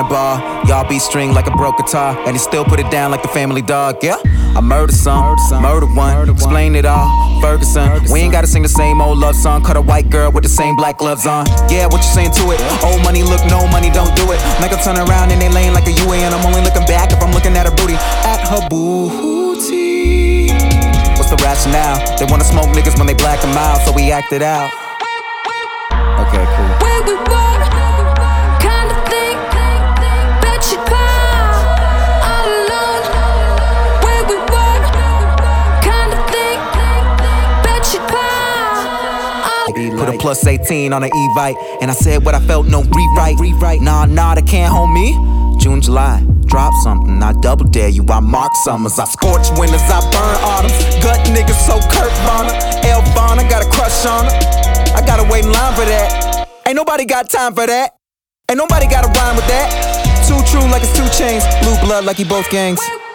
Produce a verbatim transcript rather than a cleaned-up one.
bar. Y'all be string like a broke guitar, and he still put it down like the Family Dog. Yeah, I murder some, murder one, explain it all. Ferguson, we ain't gotta sing the same old love song. Cut a white girl with the same black gloves on. Yeah, what you saying to it? Old money, look, no money, don't do it. Make her turn around in they lane like a U A, and I'm only looking back if I'm looking at her booty. At her booty. What's the rationale? They wanna smoke niggas when they black them out, so we act it out. Okay, cool. Where we were, kind of thing. Bet you cry all alone. Where we were, kind of thing. Bet you cry. Put a plus eighteen on an E-Vite, and I said what I felt, no rewrite. Rewrite. Nah, nah, they can't hold me. June, July, drop something. I double dare you. I mark summers. I scorch winters. I burn autumns. Gut niggas so Kurt Bonner. Elvana got a crush on her. I gotta wait in line for that. Ain't nobody got time for that. Ain't nobody gotta rhyme with that. Too true like it's two chains. Blue blood like he both gangs.